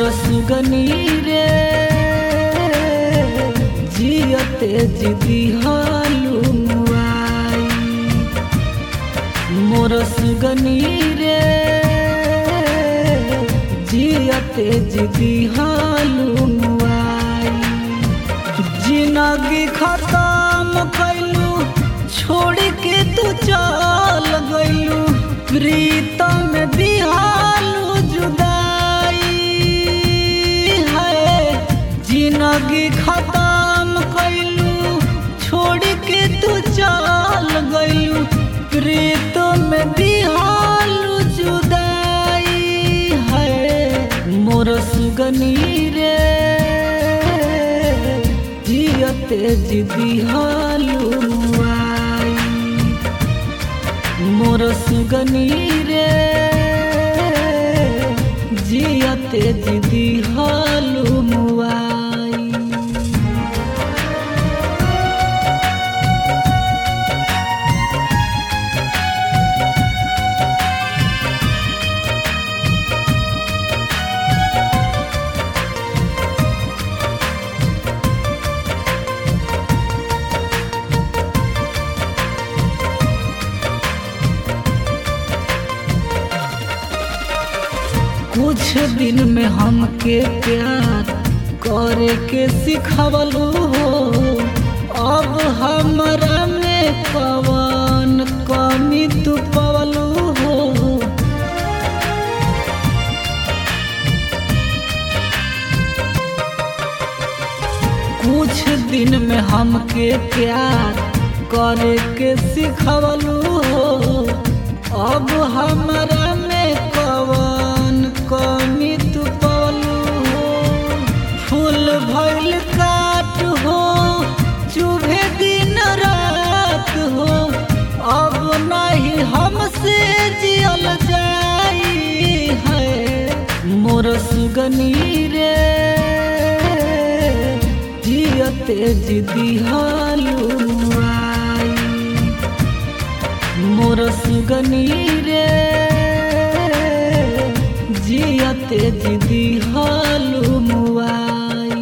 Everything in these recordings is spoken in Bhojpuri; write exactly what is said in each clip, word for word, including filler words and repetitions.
मोर सुगनी रे जियते जिदी हालू मुआई। मोर सुगनी रे जियते जिदी हालू मुआई। जिंदगी खत्म कैलू छोड़ के तू चल गइलू, प्रीतम दिहालू जुदाई है। जिंदगी खत्म कैलू छोड़ के तू चल गइलू, प्रीतम दिहालू जुदाई है। मोर सुगनी रे जियते जिदी हालू मुआई। मोर सुगनी रे जियते जिदी हालू मुआई। कुछ दिन में हमके प्यार करे के सिखवलू हो, अब हमरा में कवन कमी तू पवलू हो। कुछ दिन में हमके प्यार करे के सिखवलू हो, अब हमरा में कवन कमी तू पवलू हो। फूल भइल काट हो चुभे दिन रात हो, अब नहीं हमसे जियल जाई है। मोर सुगनी रे जियते जिदी हालू मुआई। मोर सुगनी रे जियते जिदी हालू मुआई।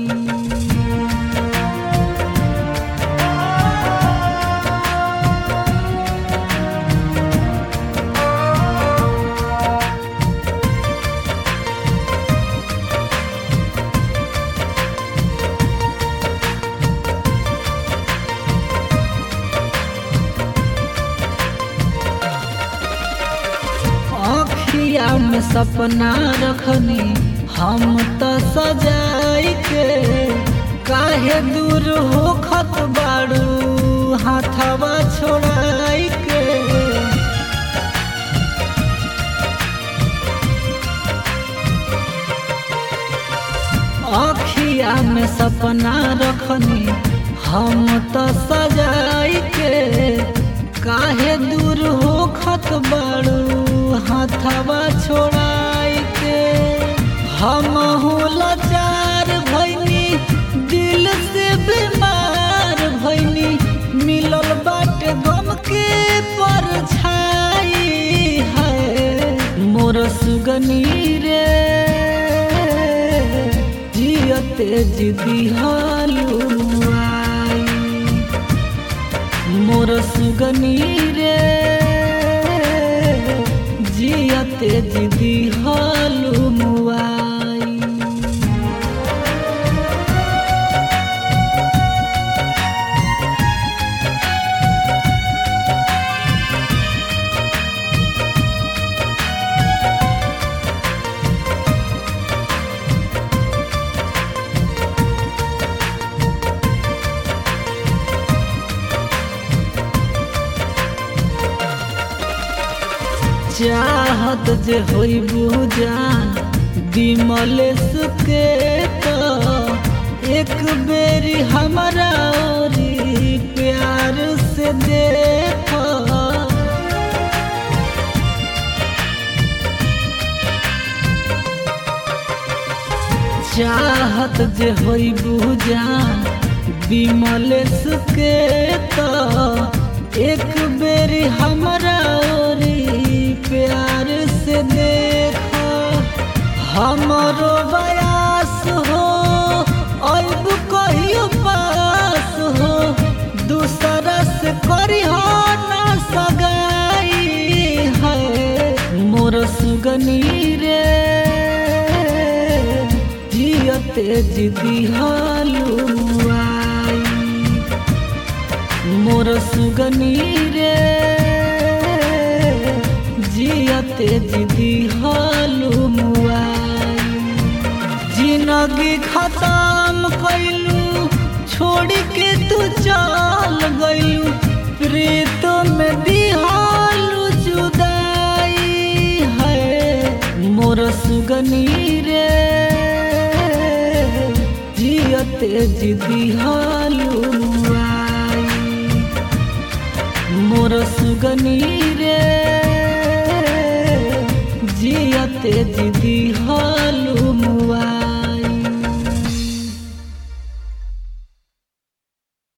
अखिया में सपना रखनी हम तो सजाई के, काहे दूर हो खत बाड़ू हाथवा छोड़ाई के। अखिया में सपना रखनी हम तो सजाई के, काहे दूर हो खत बाड़ू हाथवा छोड़ाई के। हम लाचार भइनी दिल से बीमार भइनी, मिलल बाटे गम के परछाई है। मोर सुगनी रे जियते जिदी हालू मुआई। मोर सुगनी रे जियते जिदी हालू मुआई। चाहत जे होई बुझान विमलेश के, तो एक बेरी हमरा ओरी प्यार से देखो। चाहत जे होई बुझान विमलेश के, तो एक बेरी हमरा ओरी प्यार से देखो। हमरो बया सुगनी रे जियते जिदी हलुआई मोर सुगनी रे जियते जिदी हलुआई जिंदगी खत्म कैलू छोड़ के तू चल गइलू प्रीत में दिहालू जुदाई है मोर सुगनी रे जियते जिदी हलुआई मोर सुगनी रे जियते जिदी